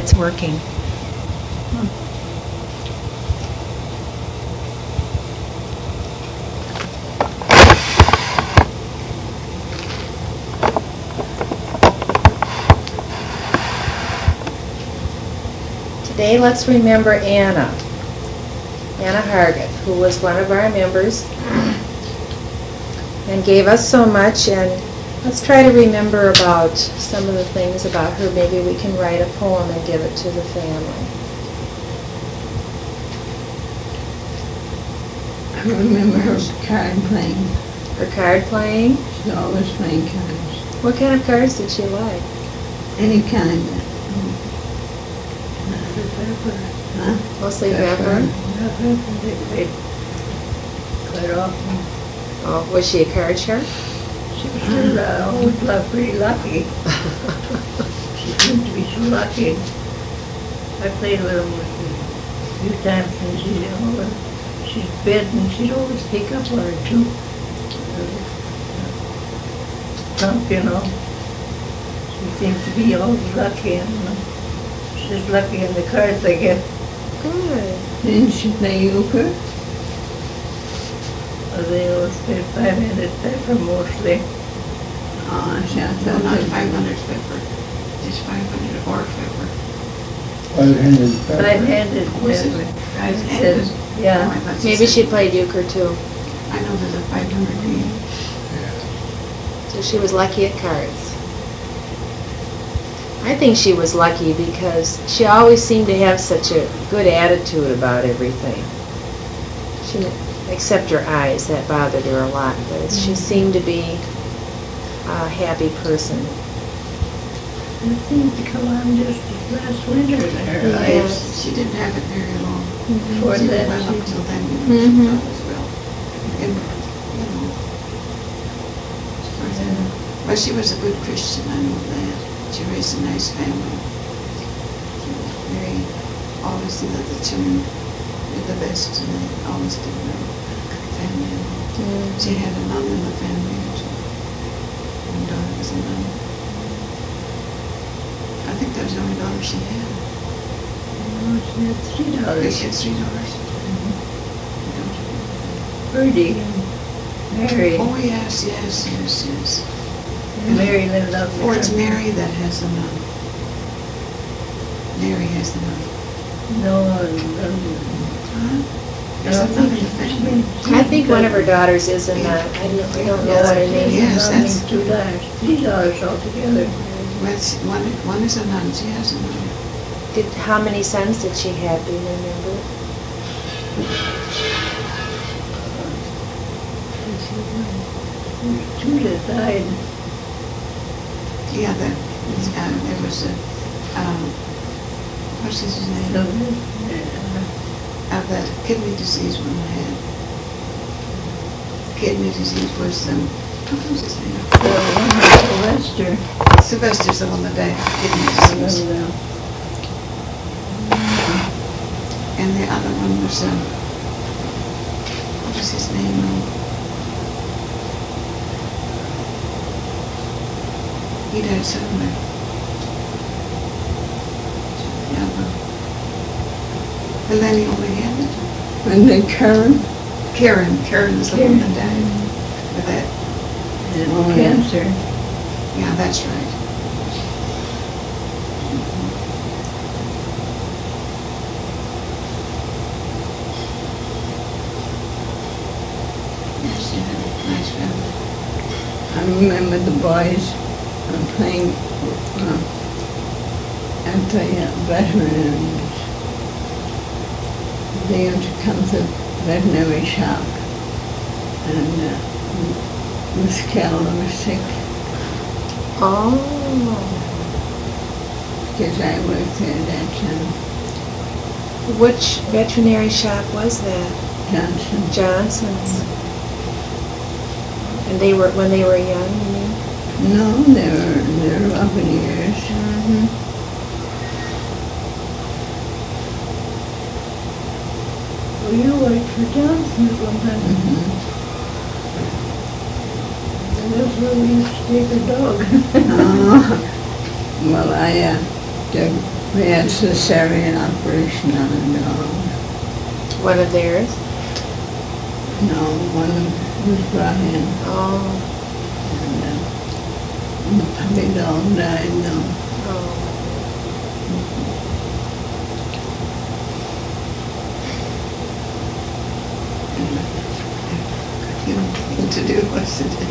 it's working. Today, let's remember Anna Hargett, who was one of our members and gave us so much. And let's try to remember about some of the things about her. Maybe we can write a poem and give it to the family. I remember her card playing. Her card playing? She's always playing cards. What kind of cards did she like? Any kind. Huh? Mostly pepper? Quite often. Oh, was she a card sharp? She was always pretty lucky. She seemed to be so lucky. I played with her a few times when she's bed and she'd always pick up one or two. Trump, you know. She seemed to be always lucky, and she's lucky in the cards I get. Good. Didn't she play euchre? They always play 5-handed pepper mostly. Oh, I thought No, not that 500 pepper. Just 500 or pepper. 5-handed pepper. 5-handed Was it pepper. 5-handed? Yeah. Oh, I thought you Maybe said- she played euchre too. I know there's a 500 game. So she was lucky at cards. I think she was lucky because she always seemed to have such a good attitude about everything. Except her eyes, that bothered her a lot, but she seemed to be a happy person. It seemed to come on just last winter in her Yeah. eyes. She didn't have it very long. Before She that, did well she- up till then, you know, Mhm. she thought as well. And, you know, but she was a good Christian, I know that. She raised a nice family. She was very, always see that the children did the best, and they always did well. Family. She had a nun in the family, and her daughter was a nun. I think that was the only daughter she had. Oh, she had 3 She daughters. had 3 daughters. Birdie and Mary. Oh, yes. Mary lived up there. Oh, it's Mary that has the nun. Mary has the nun. No, Huh? There's a nun in the family. I think one of her daughters is a nun. I don't know what her name is. Yes, that's- 2 daughters. 3 daughters altogether. Well, one is a nun. She has a nun. How many sons did she have, do you remember? 2 that died. Yeah, there was a, what's his name? That kidney disease one had. Kidney disease was, what was his name? Sylvester. Sylvester's the one that died of kidney disease. And the other one was, what was his name? He died suddenly. Yeah, but then he only had it. And then Karen. Karen is the one that died with that. Oh, yeah. Cancer. Yeah, that's right. Yes, she had a nice family. I remember the boys playing at the veterinarians. They used to come to the veterinary shop, and Miss Keller was sick Oh. because I worked there at that time. Which veterinary shop was that? Johnson. Johnson's. And they were, when they were young, you mean? No, they were up in years. Mm-hmm. Well, you worked for Johnson at one time. Mm-hmm. And that's where we used to take our dog. Well, I We had cesarean operation on a dog. One of theirs? No, one was brought in, Oh, and the puppy dog died though. oh. You know, thing to do was to do.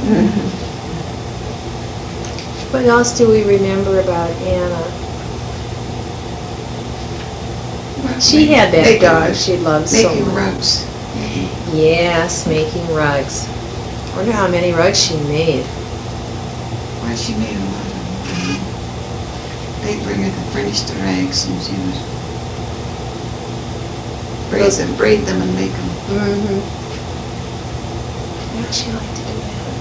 What else do we remember about Anna? She had that Making- dog she loved so Making much. rugs. Yes, making rugs. I wonder how many rugs she made. Why, she made a lot of them. They'd bring her to furnish the rags and she would braid them and make them. Mm-hmm. Why'd she like to do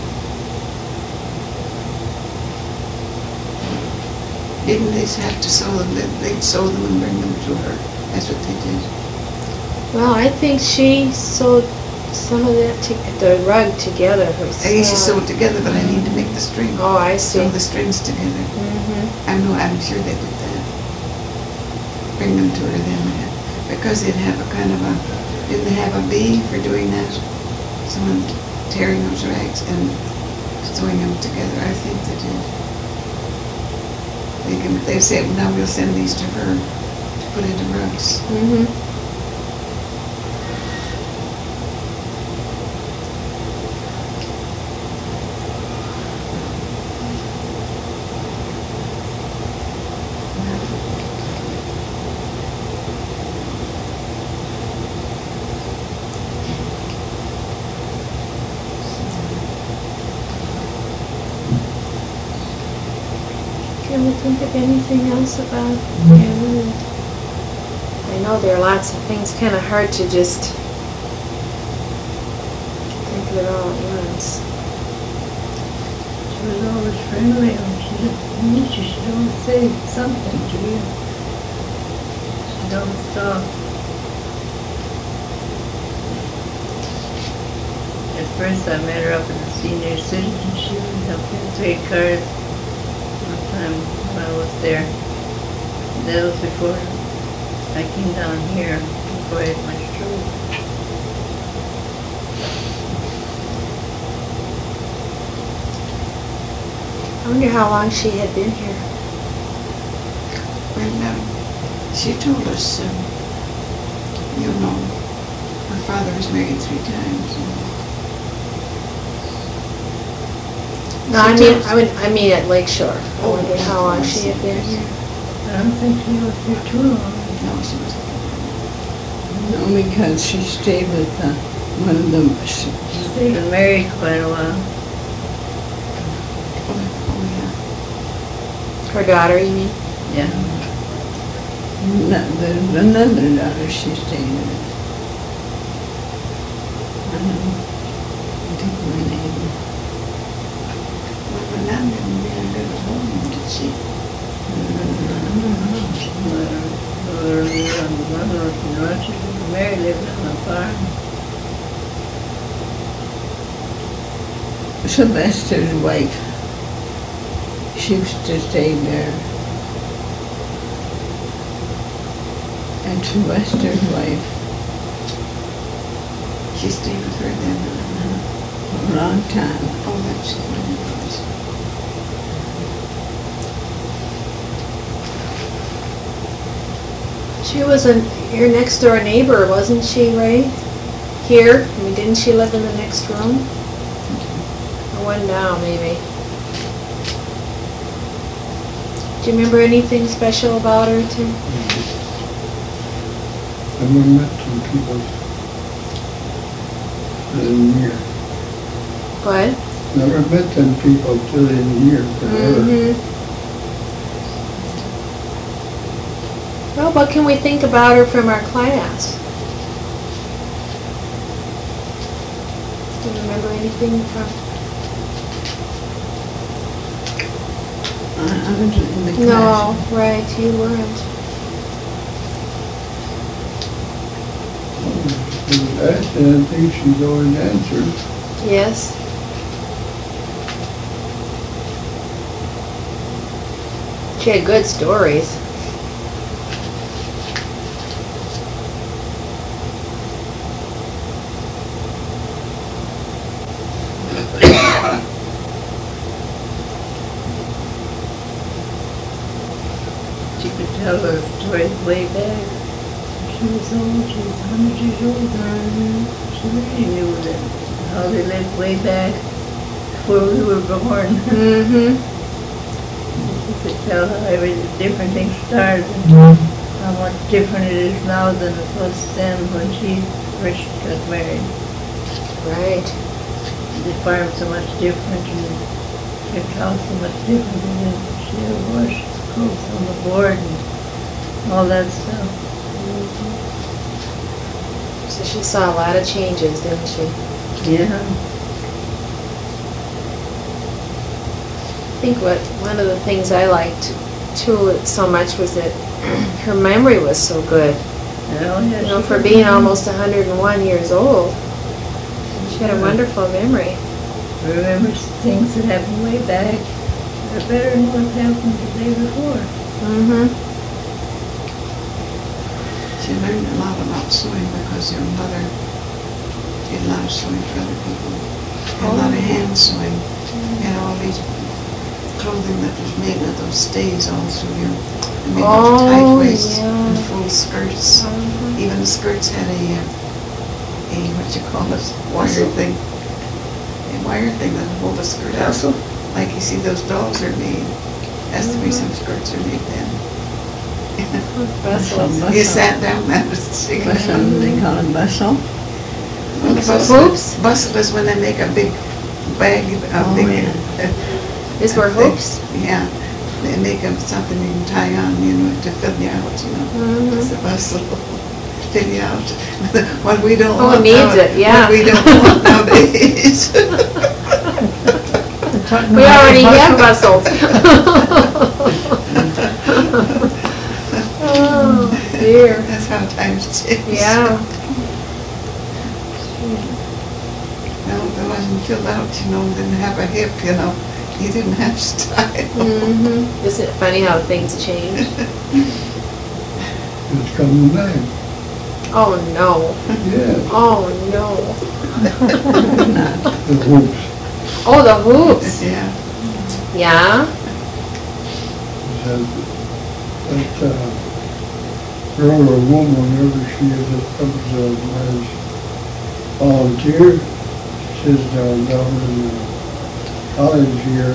that? Didn't they have to sew them? They'd sew them and bring them to her. That's what they did. Well, I think she sewed some of that, the rug together herself. I used to sew it together, but I need to make the string. Oh, I see. Sew the strings together. Mm-hmm. I'm sure they did that. Bring them to her then, because they'd have a kind of a, didn't they have a bee for doing that? Someone tearing those rags and sewing them together. I think they did. They said, now we'll send these to her to put into rugs. Mm-hmm. Can we think of anything else about Anna? I know there are lots of things, kind of hard to just think of it all at once. She was always friendly, and she didn't meet you, she'd always say something to you. She'd always talk. At first I met her up in the senior citizen, she would help me trade cars one time when I was there. That was before I came down here, before I had my stroke. I wonder how long she had been here. When she told us, you know, her father was married 3 times. No, I mean at Lakeshore. I wonder how long she had been here. I don't think she was here too long. No, she wasn't. No, because she stayed with one of them. They've been married quite a while. Oh, Her daughter, you mean? Yeah. There's another daughter she stayed with. I think my name. Well, the nun didn't really live at home, did she? Mary lived on the farm. Sylvester's wife. She used to stay there. And Sylvester's wife, She stayed with her then. a long time. Oh, that's what it was. She was your next door neighbor, wasn't she, Ray? Here? I mean, didn't she live in the next room? Or one now, maybe. Do you remember anything special about her, Tim? I've never met some people that in here. What? Never met them people till in here for her. Mm-hmm. Well, what can we think about her from our class? Do you remember anything from? I was in the No, class. right, you weren't. I think she's always answered. Yes. She had good stories. tell her stories way back. She was old, she was 100 years old now. She really knew that how they lived way back before we were born. Mm-hmm. You could tell how every different thing started and how much different it is now than it was then when she first got married. Right. The farm's so much different and the house so much different than she ever washed clothes on the board and all that stuff. So she saw a lot of changes, didn't she? Yeah. I think one of the things I liked too so much was that her memory was so good. Oh, yeah, You know, she for could being remember. almost 101 years old, she had a wonderful memory. Remember things that happened way back are better than what happened the day before. Mm-hmm. She learned a lot about sewing because your mother did a lot of sewing for other people. And a lot of hand sewing. And all these clothing that was made of those stays all through you. And made those tight waists yeah. and full skirts. Uh-huh. Even the skirts had a what you call it, wire thing. A wire thing that hold a skirt out. Like you see those dolls are made. That's the reason skirts are made then. Brussels. You sat down, that was the secret. Bustle, they call it bustle. Hoops? Bustle is when they make a big bag, These were hoops? Yeah, they make them something you can tie on, to fill you out, Mhm. It's a bustle, fill you out. What we don't Oh, want it needs now- it, yeah. What we don't want nowadays. We already have bustles. Oh, dear. That's how times change. Yeah. No, if it wasn't filled out, didn't have a hip, you didn't have style. Mm-hmm. Isn't it funny how things change? It's coming back. Oh, no. Yeah, Oh, no. the hoops. Oh, the hoops. Yeah. Yeah? That girl or woman, whenever she comes as volunteer, she says down in the college here,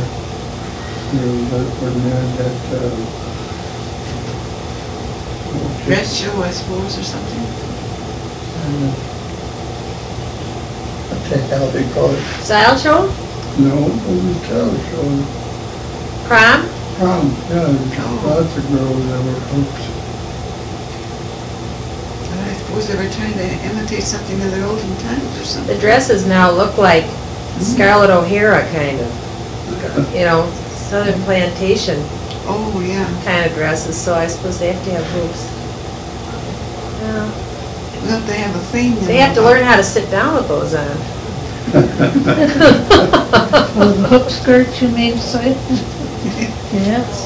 Dress show, I suppose, or something. I think how they call it. Style show? No, over show. Prom? Prom, yeah, there's lots of girls that were hoops. And I suppose they were trying to imitate something of the olden times or something. The dresses now look like Scarlett O'Hara, kind of. Southern plantation Oh, yeah. kind of dresses, so I suppose they have to have hoops. Yeah. Well, they have a thing. They have to learn how to sit down with those on. Oh, the hook skirts you mean, say? Yes.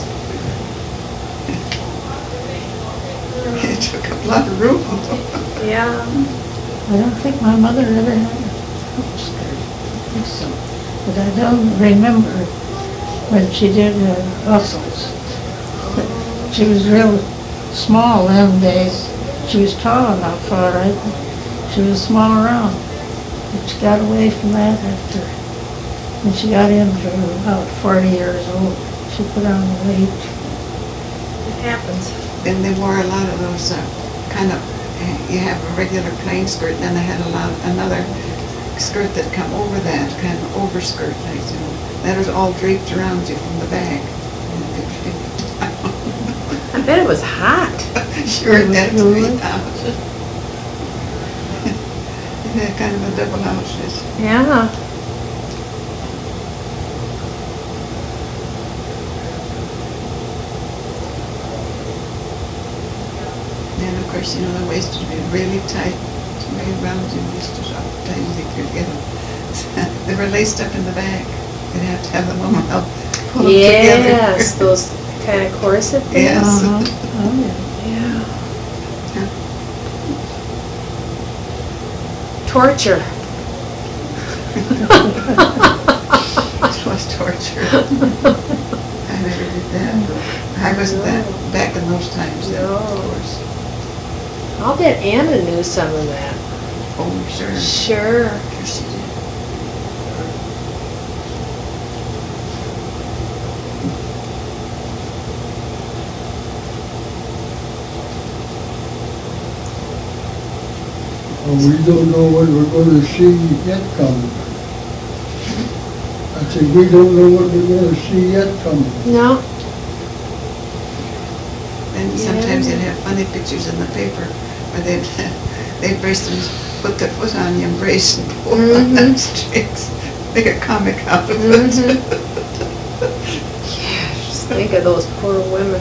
It took up a lot of room. Yeah. I don't think my mother ever had a hook skirt. I think so. But I don't remember when she did her Brussels. She was real small them days. She was tall enough for it. She was small around. But she got away from that after, when she got into about 40 years old. She put on weight. It happens. Then they wore a lot of those kind of, you have a regular plain skirt, and then they had another skirt that come over that, kind of overskirt, that was all draped around you from the back. I bet it was hot. Sure, It was that's really? me out. It had kind of a double outfit. Yeah. And of course, the waist would be really tight, way around you, just as tight as you could get them. They were laced up in the back. You'd have to have the woman help pull them together. Yes, those kind of corset things. Yes. Oh, yeah. Yeah. Torture. It was torture. I never did that. I wasn't that back in those times then, No. of course. I'll bet Anna knew some of that. Oh, sure. Sure. Sure she did. We don't know what we're gonna see yet coming. I said, we don't know what we're gonna see yet coming. No. And Yeah. sometimes they'd have funny pictures in the paper where they'd brace them, put their foot on the embrace and pull on Mhm. them strings. Make a comic out of it. Mhm. Just think of those poor women.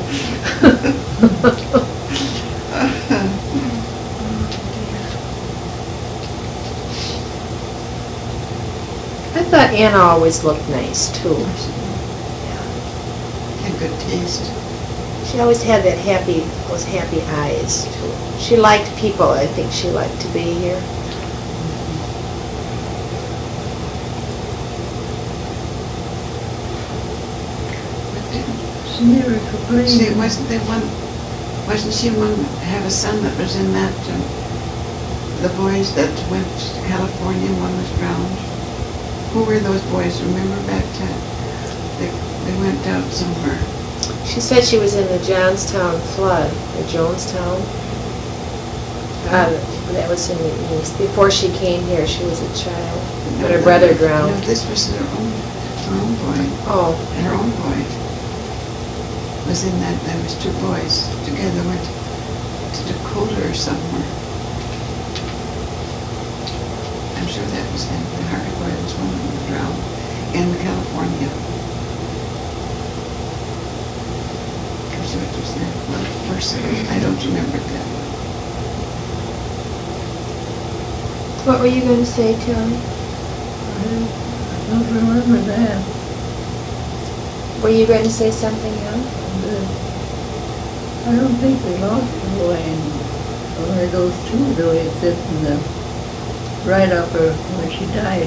I thought Anna always looked nice too. Had good taste. She always had those happy eyes too. She liked people. I think she liked to be here. She never complained. See, wasn't she one, have a son that was in that, the boys that went to California, one was drowned? Who were those boys, remember back to, they went out somewhere. She said she was in the Johnstown flood, or Jonestown. That was in the east. Before she came here, she was a child. But her brother No, drowned. this was her own boy. Oh, Her own boy was in that, there was two boys together, went to Dakota or somewhere. I'm sure that was him. The Harvey boy was one of them drowned in California. I'm sure it was that one person. I don't remember that one. what were you going to say, Tilly? I don't remember that. Were you going to say something else? I don't think we lost the boy in only those two, though, except in the write-up of when she died.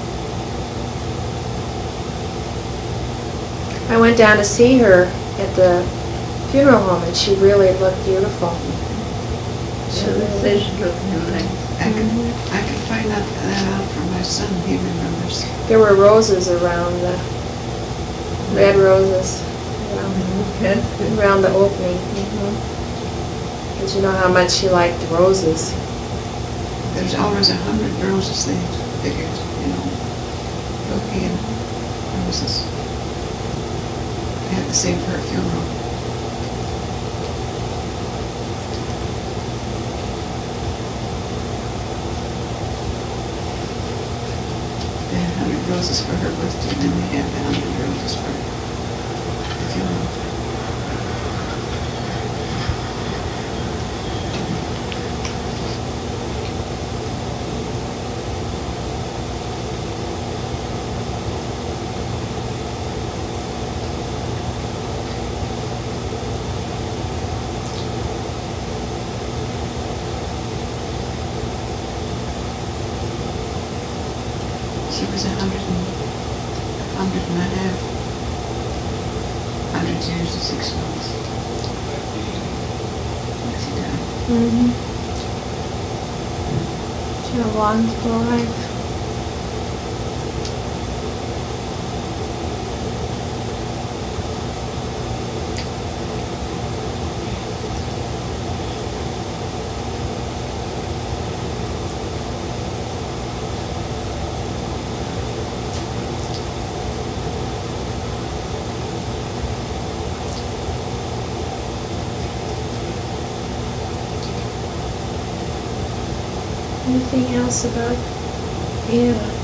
I went down to see her at the funeral home, and she really looked beautiful. She She really said she looked nice. I can find that out for my son. He remembers. There were roses around the red roses around the opening. But you know how much she liked the roses. There's always 100 roses, they figured, you know, bouquet and roses. They had the same for her funeral. They had 100 roses for her birthday, and then they had the 100 roses for the funeral. She was 100 and a half. 100 years and 6 months. She died. Mm-hmm. She had a long, full life. Anything else about Anna?